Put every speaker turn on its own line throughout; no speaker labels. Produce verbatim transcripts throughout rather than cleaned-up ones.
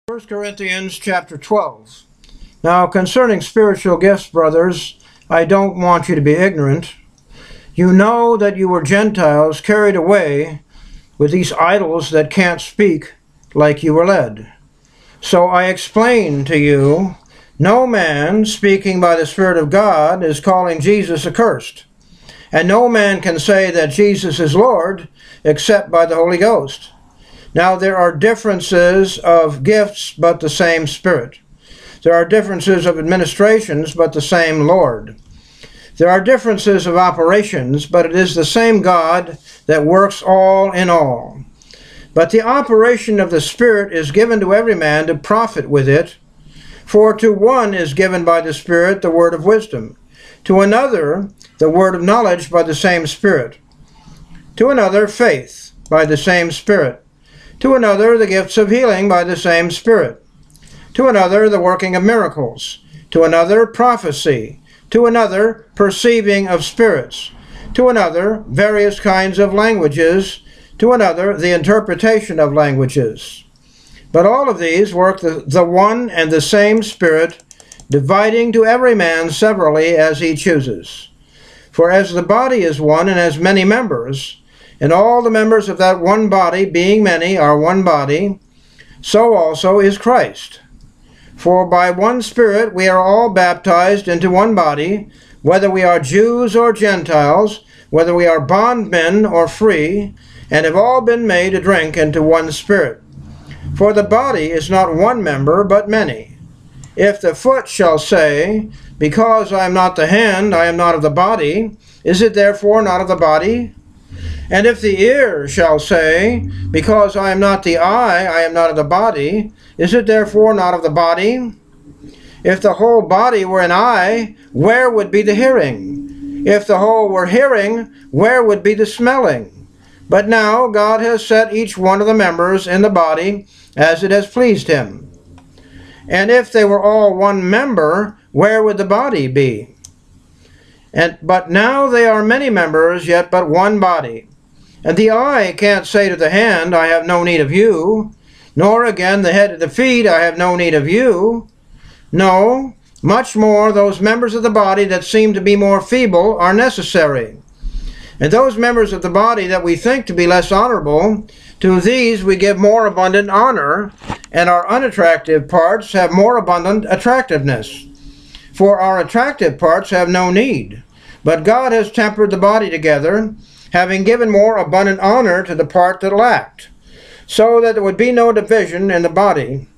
First Corinthians chapter twelve. Now concerning spiritual gifts, brothers, I don't want you to be ignorant. You know that you were Gentiles carried away with these idols that can't speak, like you were led. So I explain to you, no man speaking by the Spirit of God is calling Jesus accursed, and no man can say that Jesus is Lord except by the Holy Ghost. Now there are differences of gifts, but the same Spirit. There are differences of administrations, but the same Lord. There are differences of operations, but it is the same God that works all in all. But the operation of the Spirit is given to every man to profit with it. For to one is given by the Spirit the word of wisdom, to another the word of knowledge by the same Spirit, to another faith by the same Spirit, to another the gifts of healing by the same Spirit, to another the working of miracles, to another prophecy, to another perceiving of spirits, to another various kinds of languages, to another the interpretation of languages. But all of these work the, the one and the same Spirit, dividing to every man severally as he chooses. For as the body is one and has many members, and all the members of that one body, being many, are one body, so also is Christ. For by one Spirit we are all baptized into one body, whether we are Jews or Gentiles, whether we are bondmen or free, and have all been made to drink into one Spirit. For the body is not one member, but many. If the foot shall say, because I am not the hand, I am not of the body, is it therefore not of the body? And if the ear shall say, because I am not the eye, I am not of the body, is it therefore not of the body? If the whole body were an eye, where would be the hearing? If the whole were hearing, where would be the smelling? But now God has set each one of the members in the body as it has pleased him. And if they were all one member, where would the body be? And but now they are many members, yet but one body. And the eye can't say to the hand, I have no need of you, nor again the head to the feet, I have no need of you. No, much more those members of the body that seem to be more feeble are necessary. And those members of the body that we think to be less honorable, to these we give more abundant honor, and our unattractive parts have more abundant attractiveness. For our attractive parts have no need. But God has tempered the body together, having given more abundant honor to the part that lacked, so that there would be no division in the body,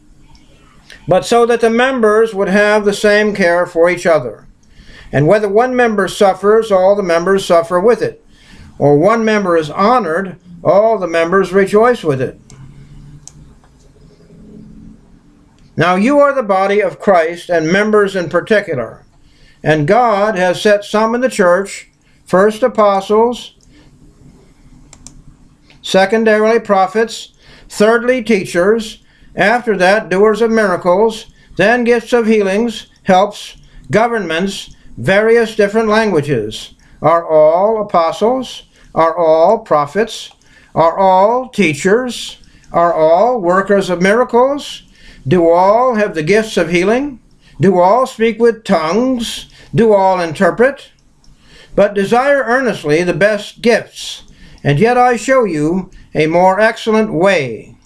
but so that the members would have the same care for each other. And whether one member suffers, all the members suffer with it, or one member is honored, all the members rejoice with it. Now you are the body of Christ, and members in particular. And God has set some in the church, first apostles, secondarily prophets, thirdly teachers, after that doers of miracles, then gifts of healings, helps, governments, various different languages. Are all apostles? Are all prophets? Are all teachers? Are all workers of miracles? Do all have the gifts of healing? Do all speak with tongues? Do all interpret? But desire earnestly the best gifts, and yet I show you a more excellent way.